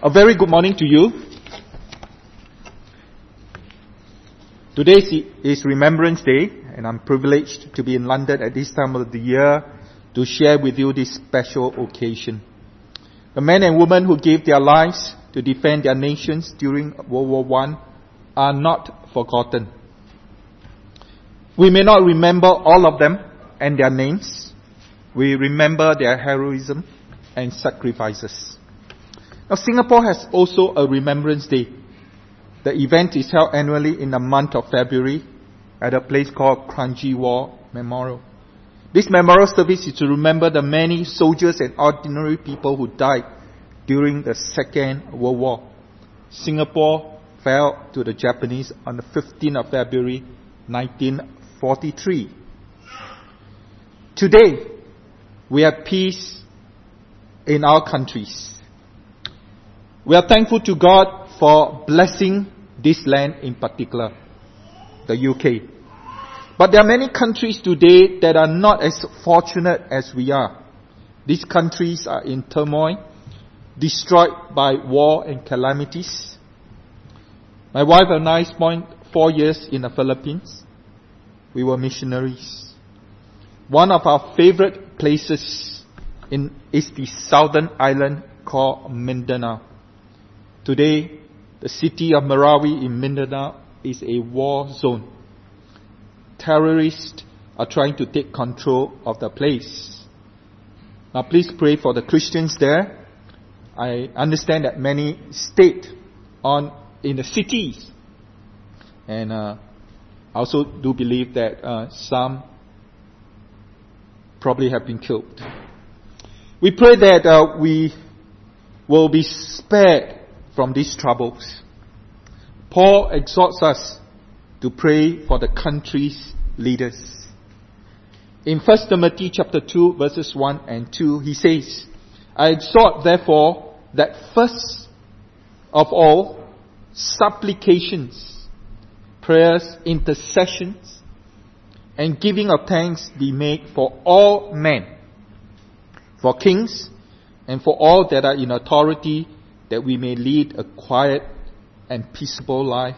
A very good morning to you. Today is Remembrance Day, and I'm privileged to be in London at this time of the year to share with you this special occasion. The men and women who gave their lives to defend their nations during World War I are not forgotten. We may not remember all of them and their names. We remember their heroism and sacrifices. Now, Singapore has also a Remembrance Day. The event is held annually in the month of February at a place called Kranji War Memorial. This memorial service is to remember the many soldiers and ordinary people who died during the Second World War. Singapore fell to the Japanese on the 15th of February 1943. Today, we have peace in our countries. We are thankful to God for blessing this land in particular, the UK. But there are many countries today that are not as fortunate as we are. These countries are in turmoil, destroyed by war and calamities. My wife and I spent 4 years in the Philippines. We were missionaries. One of our favorite places is the southern island called Mindanao. Today, the city of Marawi in Mindanao is a war zone. Terrorists are trying to take control of the place. Now please pray for the Christians there. I understand that many stayed in the cities. And I also do believe that some probably have been killed. We pray that we will be spared from these troubles. Paul exhorts us to pray for the country's leaders. In 1 Timothy chapter 2 verses 1 and 2, he says, I exhort therefore that first of all, supplications, prayers, intercessions, and giving of thanks be made for all men, for kings, and for all that are in authority, that we may lead a quiet and peaceable life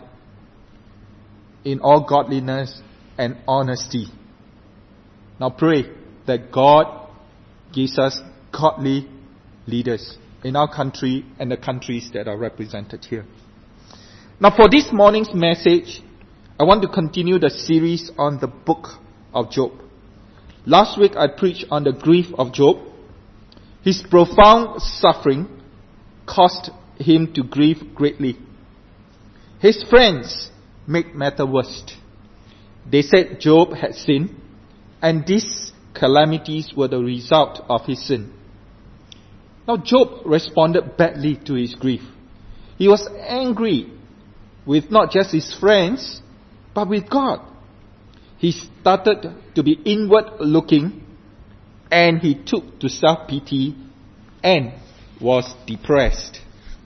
in all godliness and honesty. Now pray that God gives us godly leaders in our country and the countries that are represented here. Now for this morning's message, I want to continue the series on the book of Job. Last week I preached on the grief of Job. His profound suffering caused him to grieve greatly. His friends made matters worse. They said Job had sinned, and these calamities were the result of his sin. Now Job responded badly to his grief. He was angry with not just his friends, but with God. He started to be inward looking, and he took to self-pity and was depressed.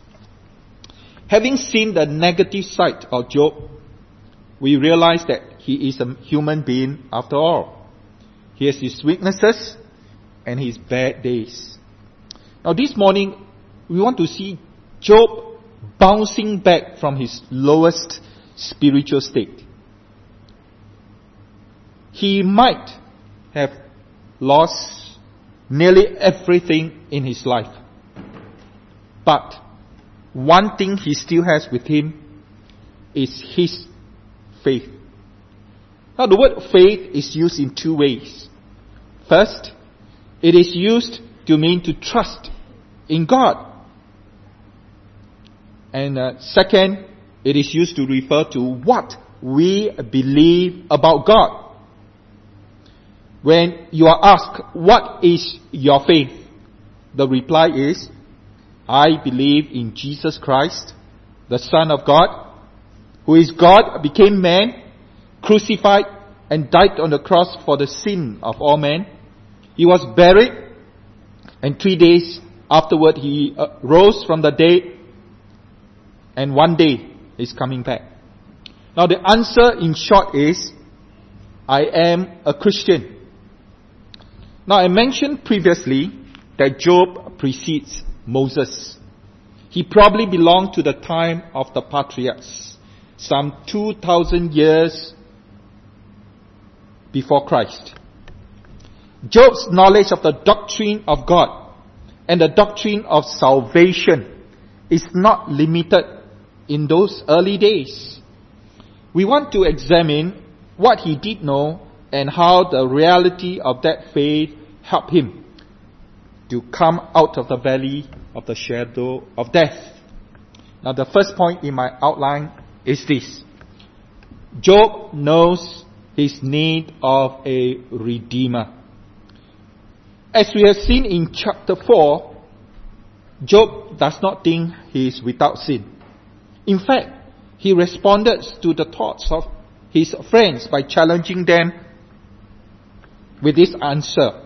Having seen the negative side of Job, we realize that he is a human being after all. He has his weaknesses and his bad days. Now this morning, we want to see Job bouncing back from his lowest spiritual state. He might have lost nearly everything in his life. But one thing he still has with him is his faith. Now the word faith is used in two ways. First, it is used to mean to trust in God. And second, it is used to refer to what we believe about God. When you are asked, what is your faith? The reply is, I believe in Jesus Christ, the Son of God, who is God, became man, crucified, and died on the cross for the sin of all men. He was buried, and 3 days afterward he rose from the dead, and one day he's coming back. Now the answer in short is, I am a Christian. Now I mentioned previously that Job precedes Moses. He He probably belonged to the time of the patriarchs, some 2,000 years before Christ. Job's knowledge of the doctrine of God and the doctrine of salvation is not limited in those early days. We want to examine what he did know and how the reality of that faith helped him to come out of the valley of the shadow of death. Now the first point in my outline is this. Job knows his need of a redeemer. As we have seen in chapter 4, Job does not think he is without sin. In fact, he responded to the thoughts of his friends by challenging them with this answer.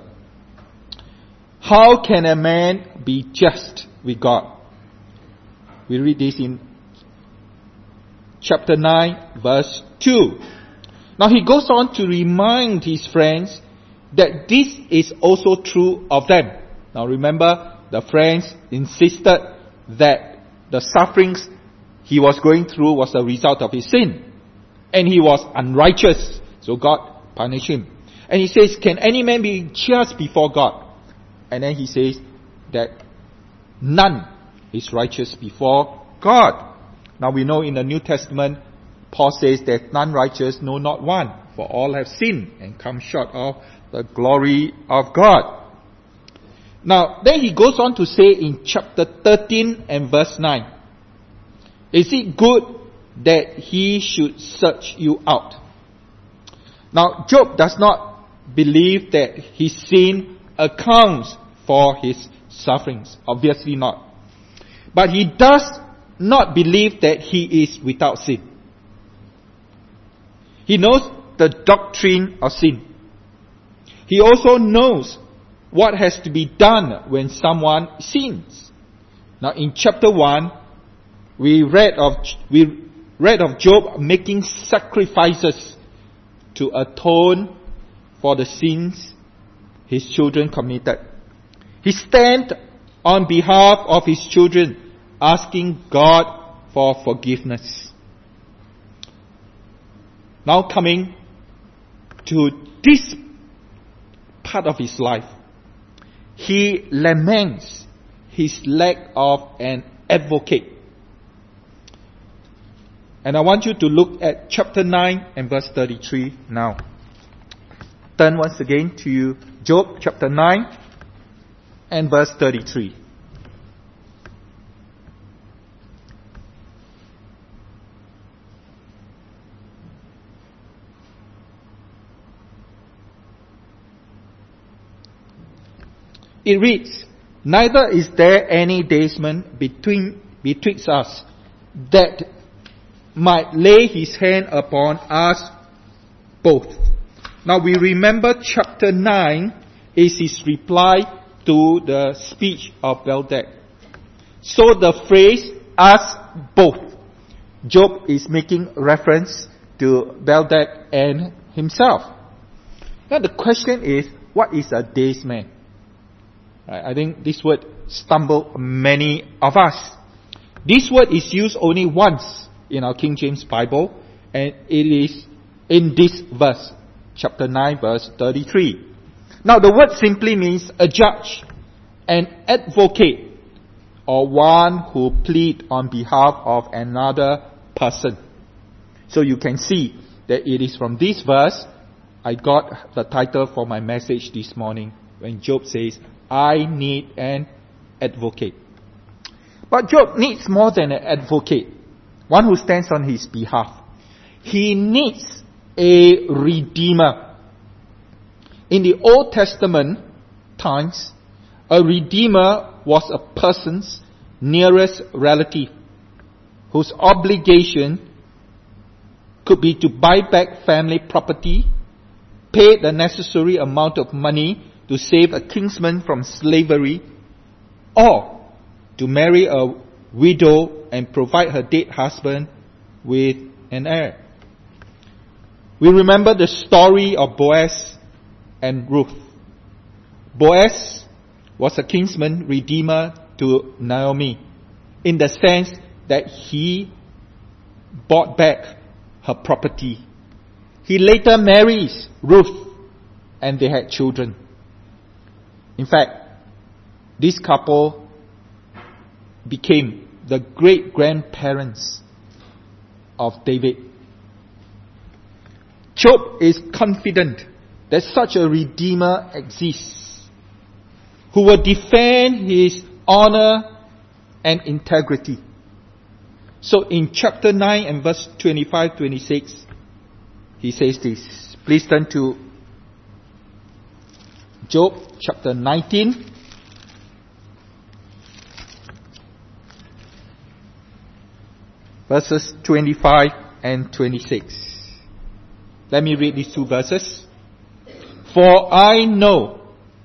How can a man be just with God? We read this in chapter 9, verse 2. Now he goes on to remind his friends that this is also true of them. Now remember, the friends insisted that the sufferings he was going through was a result of his sin. And he was unrighteous, so God punished him. And he says, can any man be just before God? And then he says that none is righteous before God. Now we know in the New Testament, Paul says that none righteous, no not one, for all have sinned and come short of the glory of God. Now then he goes on to say in chapter 13 and verse 9, is it good that he should search you out? Now Job does not believe that his sin accounts for his sufferings. Obviously not. But he does not believe that he is without sin. He knows the doctrine of sin. He also knows what has to be done when someone sins. Now in chapter 1, we read of Job making sacrifices to atone for the sins his children committed. He stands on behalf of his children, asking God for forgiveness. Now coming to this part of his life, he laments his lack of an advocate. And I want you to look at chapter 9 and verse 33 now. Turn once again to Job chapter 9 and verse 33. It reads, neither is there any daysman betwixt us that might lay his hand upon us both. Now we remember chapter 9 is his reply to the speech of Bildad. So the phrase us both, Job is making reference to Bildad and himself. Now the question is, what is a daysman? I think this word stumbled many of us. This word is used only once in our King James Bible, and it is in this verse, chapter 9, verse 33. Now the word simply means a judge, an advocate, or one who pleads on behalf of another person. So you can see that it is from this verse I got the title for my message this morning, when Job says, I need an advocate. But Job needs more than an advocate, one who stands on his behalf. He needs a redeemer. In the Old Testament times, a redeemer was a person's nearest relative whose obligation could be to buy back family property, pay the necessary amount of money to save a kinsman from slavery, or to marry a widow and provide her dead husband with an heir. We remember the story of Boaz and Ruth. Boaz was a kinsman redeemer to Naomi. in the sense that he bought back her property. He later marries Ruth, and they had children. In fact, this couple became the great-grandparents of David. Job is confident that such a Redeemer exists, who will defend his honor and integrity. So in chapter 9 and verse 25-26, he says this. Please turn to Job chapter 19. Verses 25 and 26. Let me read these two verses. For I know.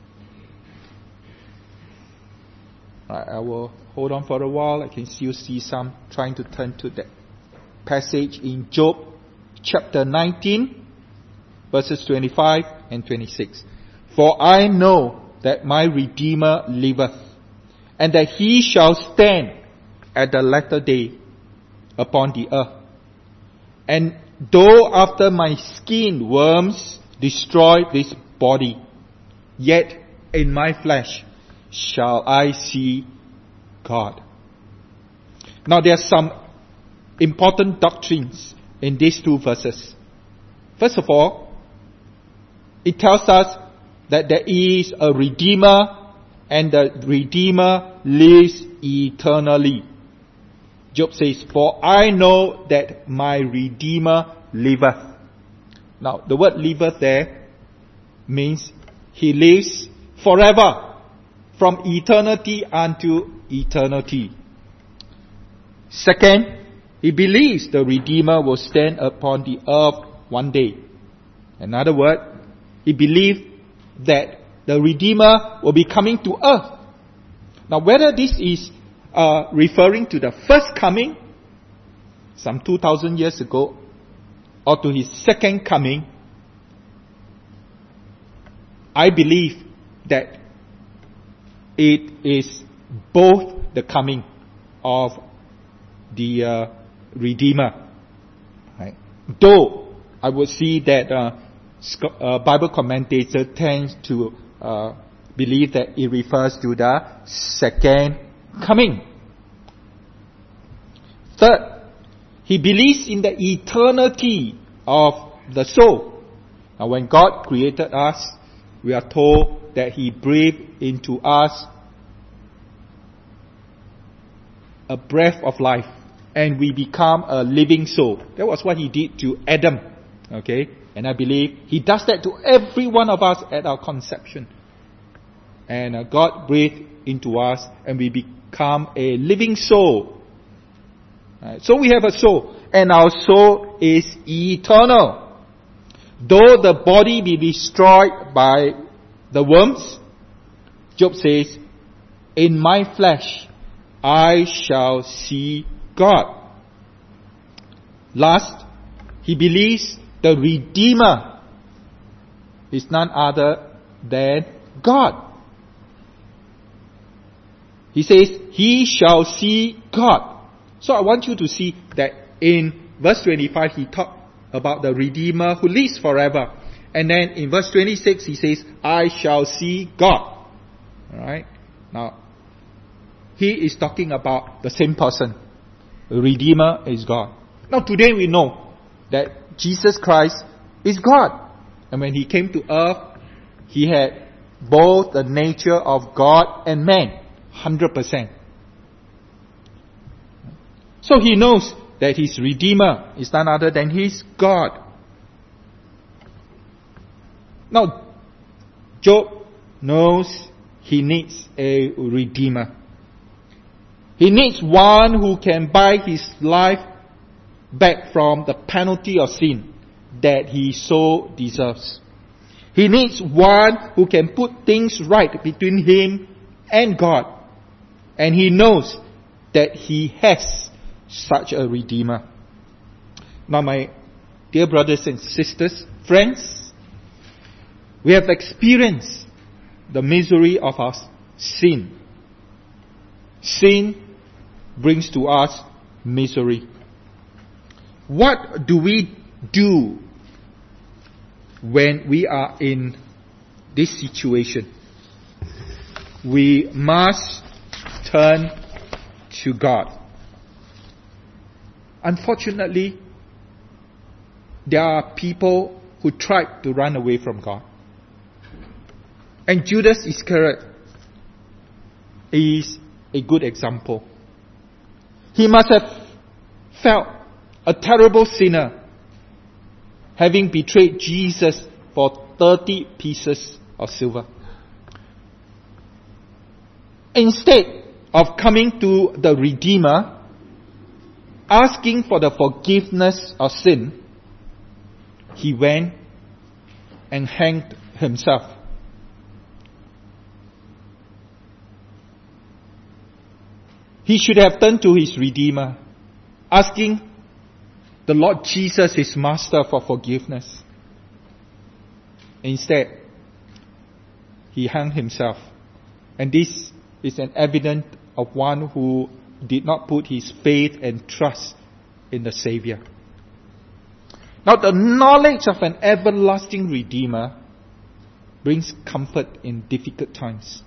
I will hold on for a while. I can still see some trying to turn to that passage in Job chapter 19, verses 25 and 26. For I know that my Redeemer liveth, and that he shall stand at the latter day upon the earth. And though after my skin worms destroy this body, yet in my flesh shall I see God. Now there are some important doctrines in these two verses. First of all, it tells us that there is a Redeemer, and the Redeemer lives eternally. Job says, for I know that my Redeemer liveth. Now, the word liveth there means he lives forever, from eternity unto eternity. Second, he believes the Redeemer will stand upon the earth one day. In other words, he believes that the Redeemer will be coming to earth. Now, whether this is referring to the first coming, some 2,000 years ago, or to his second coming, I believe that it is both the coming of the Redeemer. Right? Though I would see that Bible commentator tends to believe that it refers to the second coming. Third, he believes in the eternity of the soul. Now, when God created us, we are told that he breathed into us a breath of life, and we become a living soul. That was what he did to Adam. Okay? And I believe he does that to every one of us at our conception. And God breathed into us, and we become a living soul. Right? So we have a soul, and our soul is eternal. Though the body be destroyed by the worms, Job says, in my flesh I shall see God. Last, he believes the Redeemer is none other than God. He says, he shall see God. So I want you to see that in verse 25 he talked about the Redeemer who lives forever. And then in verse 26 he says, I shall see God. Alright? Now, he is talking about the same person. The Redeemer is God. Now today we know that Jesus Christ is God. And when he came to earth, he had both the nature of God and man. 100%. So he knows that his Redeemer is none other than his God. Now, Job knows he needs a Redeemer. He needs one who can buy his life back from the penalty of sin that he so deserves. He needs one who can put things right between him and God. And he knows that he has such a Redeemer. Now, my dear brothers and sisters, friends, we have experienced the misery of our sin. Sin brings to us misery. What do we do when we are in this situation? We must turn to God. Unfortunately, there are people who tried to run away from God. And Judas Iscariot is a good example. He must have felt a terrible sinner, having betrayed Jesus for 30 pieces of silver. Instead of coming to the Redeemer, asking for the forgiveness of sin, he went and hanged himself. He should have turned to his Redeemer, asking the Lord Jesus, his Master, for forgiveness. Instead, he hung himself. And this is an evidence of one who did not put his faith and trust in the Savior. Now, the knowledge of an everlasting Redeemer brings comfort in difficult times.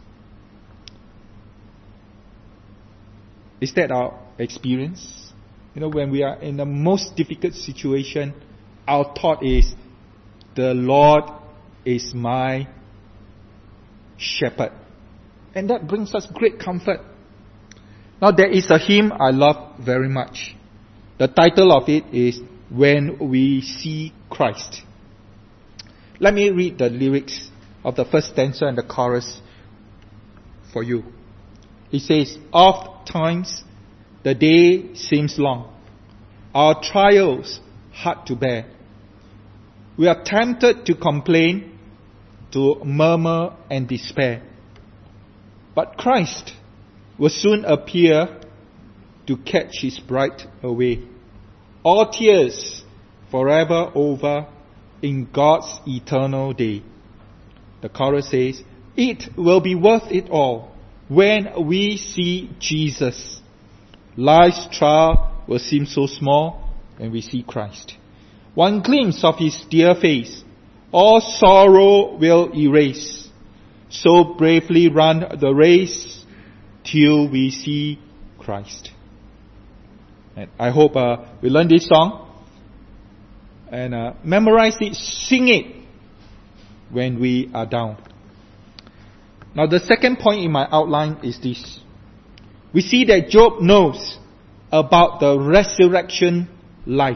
Is that our experience? When we are in the most difficult situation, our thought is, the Lord is my shepherd. And that brings us great comfort. Now, there is a hymn I love very much. The title of it is When We See Christ. Let me read the lyrics of the first stanza and the chorus for you. It says, "Oft times the day seems long, our trials hard to bear. We are tempted to complain, to murmur and despair. But Christ will soon appear to catch his bride away. All tears forever over in God's eternal day." The chorus says, "It will be worth it all when we see Jesus. Life's trial will seem so small when we see Christ. One glimpse of his dear face, all sorrow will erase. So bravely run the race till we see Christ." And I hope we learn this song and memorize it, sing it when we are down. Now, the second point in my outline is this. We see that Job knows about the resurrection life.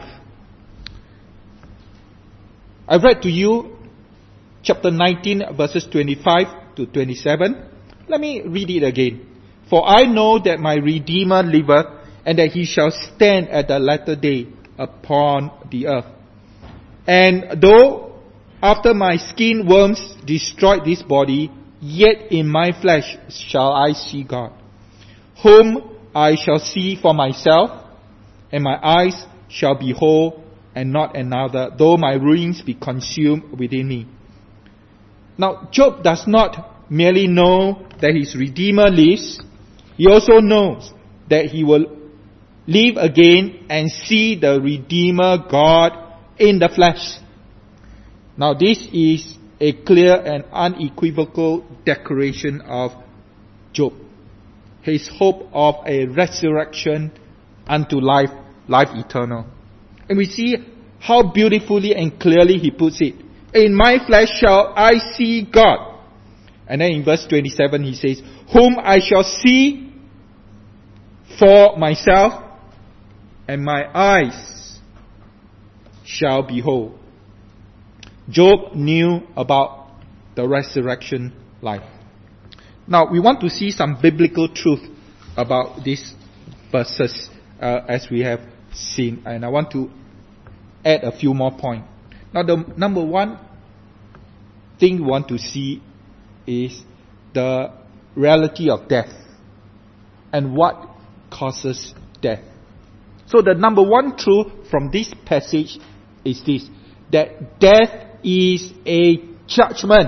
I read to you chapter 19 verses 25 to 27. Let me read it again. "For I know that my Redeemer liveth, and that he shall stand at the latter day upon the earth. And though after my skin worms destroyed this body, yet in my flesh shall I see God, whom I shall see for myself, and my eyes shall behold, and not another, though my ruins be consumed within me." Now, Job does not merely know that his Redeemer lives, he also knows that he will live again and see the Redeemer God in the flesh. Now, this is a clear and unequivocal declaration of Job. His hope of a resurrection unto life eternal. And we see how beautifully and clearly he puts it. "In my flesh shall I see God." And then in verse 27 he says, "Whom I shall see for myself, and my eyes shall behold." Job knew about the resurrection life. Now, we want to see some biblical truth about these verses as we have seen. And I want to add a few more points. Now, the number one thing we want to see is the reality of death and what causes death. So the number one truth from this passage is this, that death is a judgment.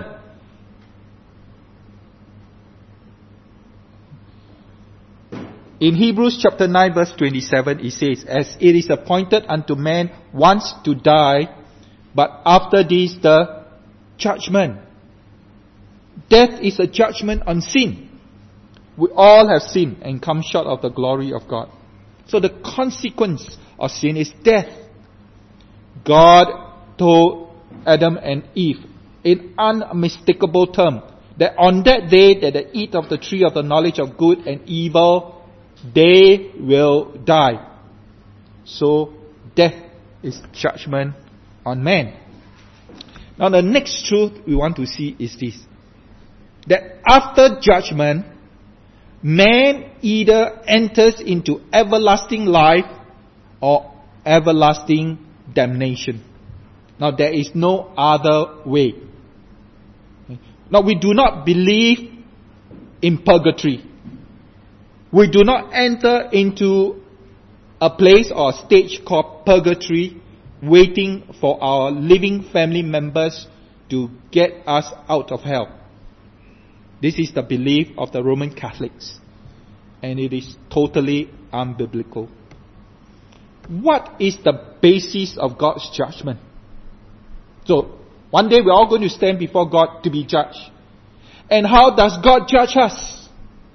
In Hebrews chapter 9 verse 27 it says, as it is appointed unto man once to die, but after this the judgment. Death is a judgment on sin. We all have sinned and come short of the glory of God. So the consequence of sin is death. God told Adam and Eve in unmistakable terms that on that day that they eat of the tree of the knowledge of good and evil, they will die. So death is judgment on man. Now the next truth we want to see is this. That after judgment, man either enters into everlasting life or everlasting damnation. Now there is no other way. Now we do not believe in purgatory. We do not enter into a place or stage called purgatory, waiting for our living family members to get us out of hell. This is the belief of the Roman Catholics, and it is totally unbiblical. What is the basis of God's judgment? So, one day we're all going to stand before God to be judged. And how does God judge us?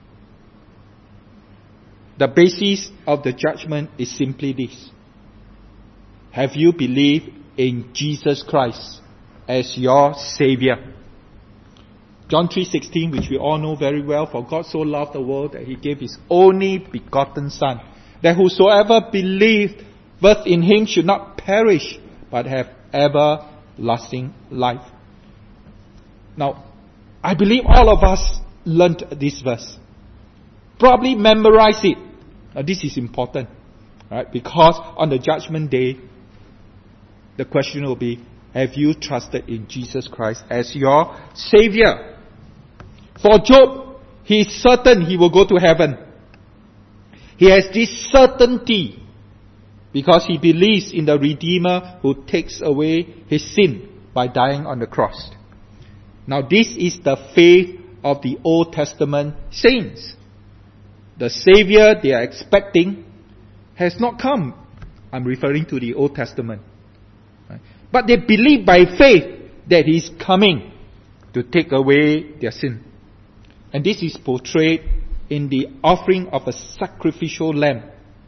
The basis of the judgment is simply this. Have you believed in Jesus Christ as your Savior? John 3:16, which we all know very well, for God so loved the world that He gave His only begotten Son, that whosoever believeth in Him should not perish, but have everlasting life. Now, I believe all of us learnt this verse. Probably memorize it. Now, this is important, right? Because on the judgment day, the question will be, have you trusted in Jesus Christ as your Savior? For Job, he is certain he will go to heaven. He has this certainty because he believes in the Redeemer who takes away his sin by dying on the cross. Now this is the faith of the Old Testament saints. The Savior they are expecting has not come. I'm referring to the Old Testament. But they believe by faith that He is coming to take away their sin. And this is portrayed in the offering of a sacrificial lamb.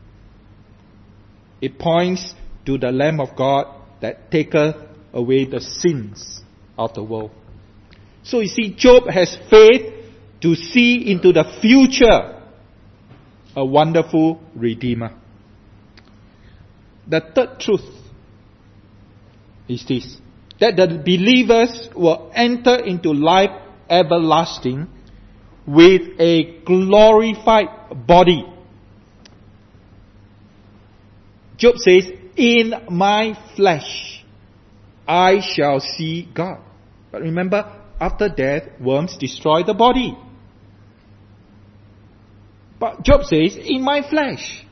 It points to the Lamb of God that taketh away the sins of the world. So you see, Job has faith to see into the future a wonderful Redeemer. The third truth is this, that the believers will enter into life everlasting with a glorified body. Job says, in my flesh I shall see God. But remember, after death, worms destroy the body. But Job says, in my flesh.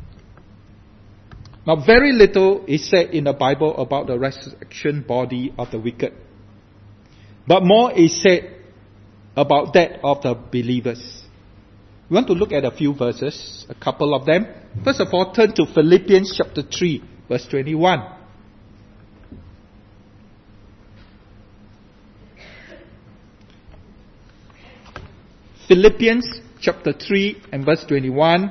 Now, very little is said in the Bible about the resurrection body of the wicked. But more is said about that of the believers. We want to look at a few verses, a couple of them. First of all, turn to Philippians chapter 3, verse 21. Philippians chapter 3 and verse 21.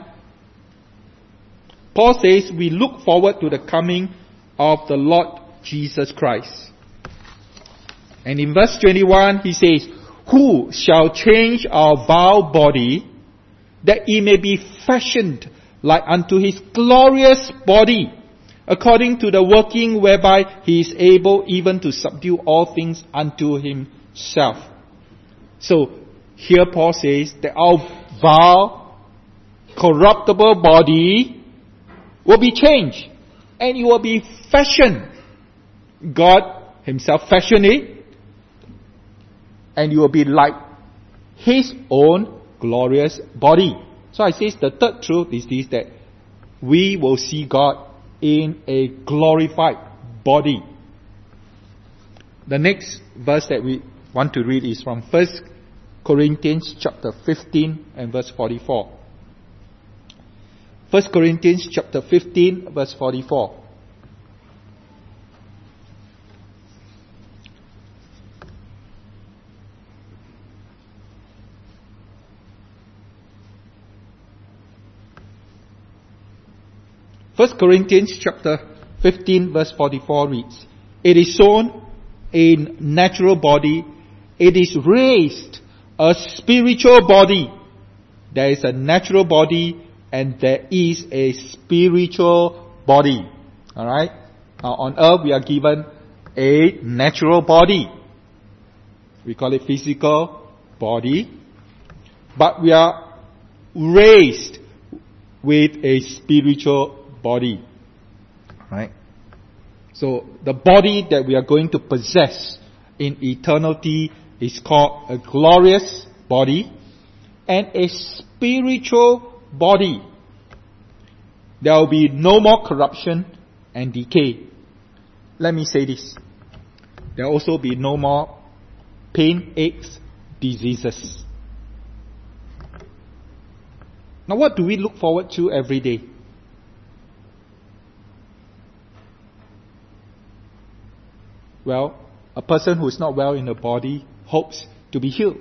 Paul says, we look forward to the coming of the Lord Jesus Christ. And in verse 21 he says, who shall change our vile body, that it may be fashioned like unto His glorious body, according to the working whereby He is able even to subdue all things unto Himself. So, here Paul says that our vile, corruptible body will be changed, and it will be fashioned. God Himself fashioned it, and you will be like His own glorious body. So I say the third truth is this, that we will see God in a glorified body. The next verse that we want to read is from 1 Corinthians chapter 15 and verse 44. 1 Corinthians chapter 15 verse 44. First Corinthians chapter 15 verse 44 reads, "It is sown a natural body, it is raised a spiritual body. There is a natural body and there is a spiritual body." Alright? On earth we are given a natural body. We call it physical body. But we are raised with a spiritual body. Right? So the body that we are going to possess in eternity is called a glorious body and a spiritual body. There will be no more corruption and decay. Let me say this. There will also be no more pain, aches, diseases. Now what do we look forward to every day? Well, a person who is not well in the body hopes to be healed.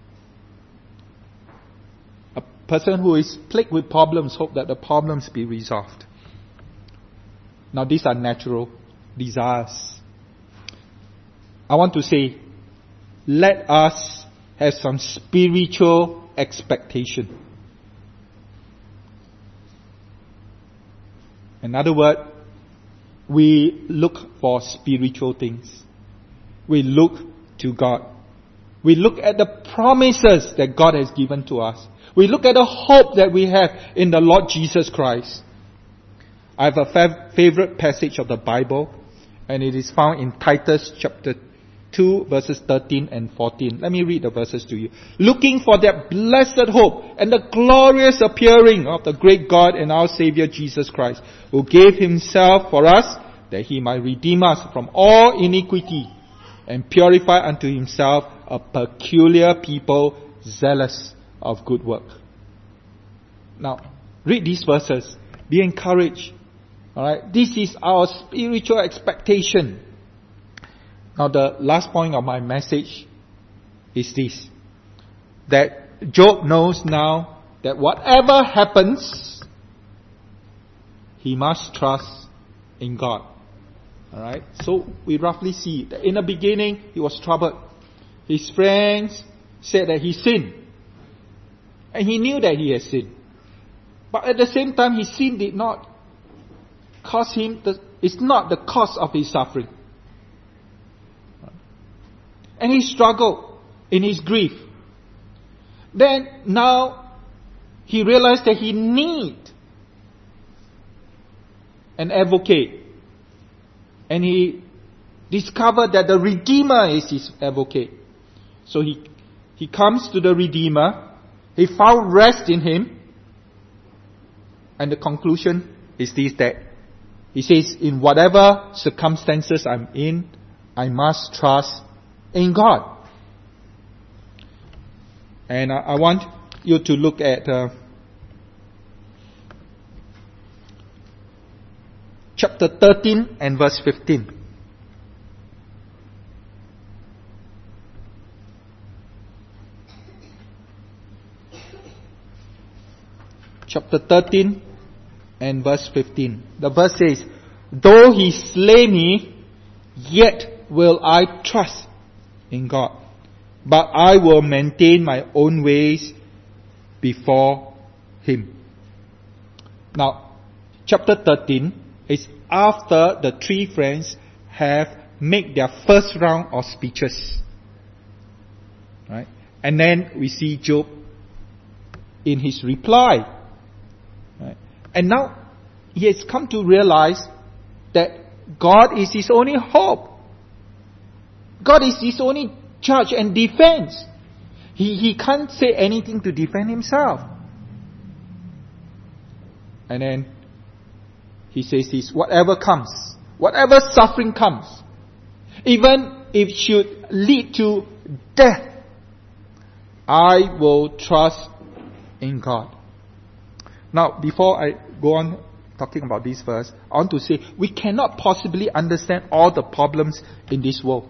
A person who is plagued with problems hopes that the problems be resolved. Now these are natural desires. I want to say, let us have some spiritual expectation. In other words, we look for spiritual things. We look to God. We look at the promises that God has given to us. We look at the hope that we have in the Lord Jesus Christ. I have a favorite passage of the Bible, and it is found in Titus chapter 2 verses 13 and 14. Let me read the verses to you. "Looking for that blessed hope and the glorious appearing of the great God and our Savior Jesus Christ, who gave Himself for us, that He might redeem us from all iniquity and purify unto Himself a peculiar people, zealous of good work." Now, read these verses. Be encouraged. Alright, this is our spiritual expectation. Now the last point of my message is this. That Job knows now that whatever happens, he must trust in God. Alright, so we roughly see that in the beginning he was troubled. His friends said that he sinned. And he knew that he had sinned. But at the same time, his sin did not cause him, it's not the cause of his suffering. And he struggled in his grief. Then now he realized that he needs an advocate. And he discovered that the Redeemer is his advocate. So he comes to the Redeemer. He found rest in Him. And the conclusion is this, that he says, in whatever circumstances I'm in, I must trust in God. And I want you to look at chapter 13 and verse 15. Chapter 13 and verse 15. The verse says, "Though He slay me, yet will I trust in God. But I will maintain my own ways before Him." Now, chapter 13 is after the three friends have made their first round of speeches. Right? And then we see Job in his reply. Right? And now he has come to realize that God is his only hope. God is his only judge and defense. He can't say anything to defend himself. And then he says this, whatever comes, whatever suffering comes, even if it should lead to death, I will trust in God. Now, before I go on talking about this verse, I want to say, we cannot possibly understand all the problems in this world.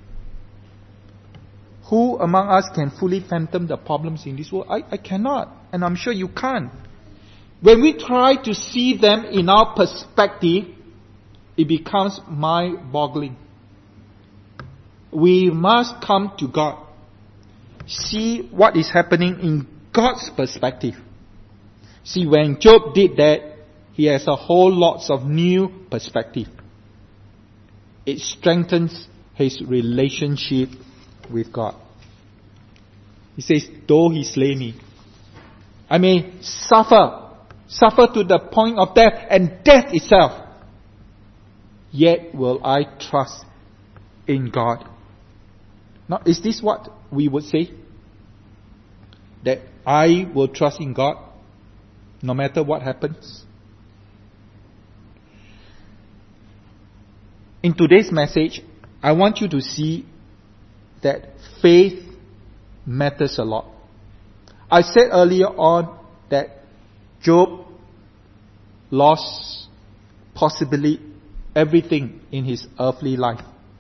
Who among us can fully fathom the problems in this world? I cannot, and I'm sure you can't. When we try to see them in our perspective, it becomes mind-boggling. We must come to God. See what is happening in God's perspective. See, when Job did that, he has a whole lots of new perspective. It strengthens his relationship with God. He says, though he slay me, I may suffer to the point of death and death itself, yet will I trust in God. Now, is this what we would say? That I will trust in God no matter what happens? In today's message, I want you to see that faith matters a lot. I said earlier on that Job lost possibly everything in his earthly life.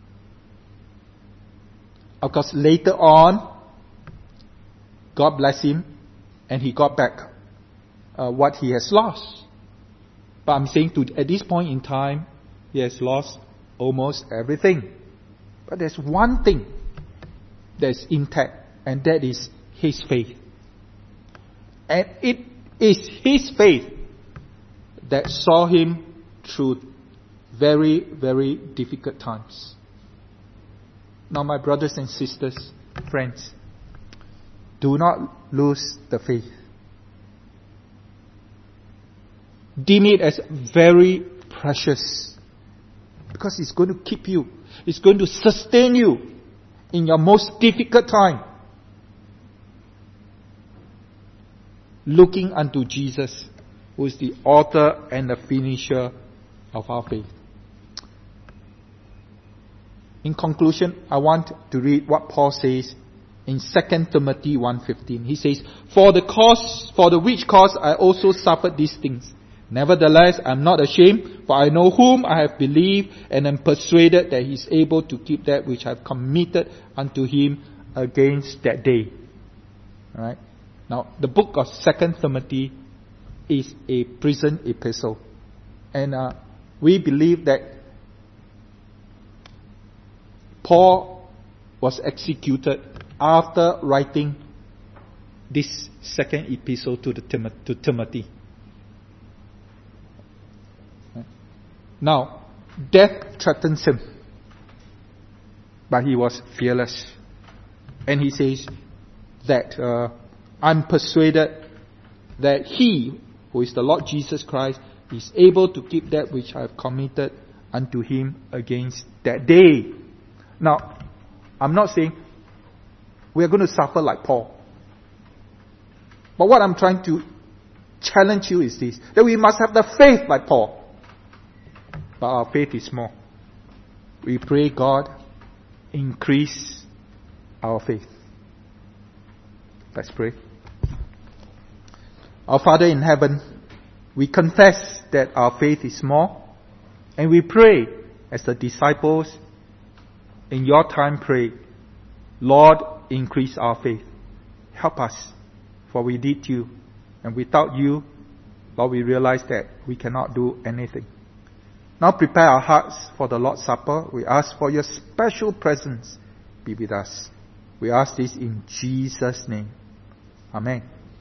Of course, later on, God blessed him and he got back what he has lost. But I'm saying at this point in time, he has lost almost everything. But there's one thing that's intact, and that is his faith. And it is his faith that saw him through very, very difficult times. Now, my brothers and sisters, friends, do not lose the faith. Deem it as very precious, because it's going to keep you. It's going to sustain you in your most difficult time. Looking unto Jesus, who is the author and the finisher of our faith. In conclusion, I want to read what Paul says in 2 Timothy 1:15. He says, For the which cause I also suffered these things. Nevertheless, I am not ashamed, for I know whom I have believed, and am persuaded that he is able to keep that which I have committed unto him against that day. Alright? Now, the book of 2 Timothy is a prison epistle. And we believe that Paul was executed after writing this second epistle to Timothy. Now, death threatens him, but he was fearless. And he says that I'm persuaded that he, who is the Lord Jesus Christ, is able to keep that which I have committed unto him against that day. Now, I'm not saying we are going to suffer like Paul. But what I'm trying to challenge you is this, that we must have the faith like Paul. But our faith is small. We pray, God, increase our faith. Let's pray. Our Father in heaven, we confess that our faith is small, and we pray as the disciples in your time pray, Lord, increase our faith. Help us, for we need you, and without you, Lord, we realize that we cannot do anything. Now prepare our hearts for the Lord's Supper. We ask for your special presence be with us. We ask this in Jesus' name. Amen.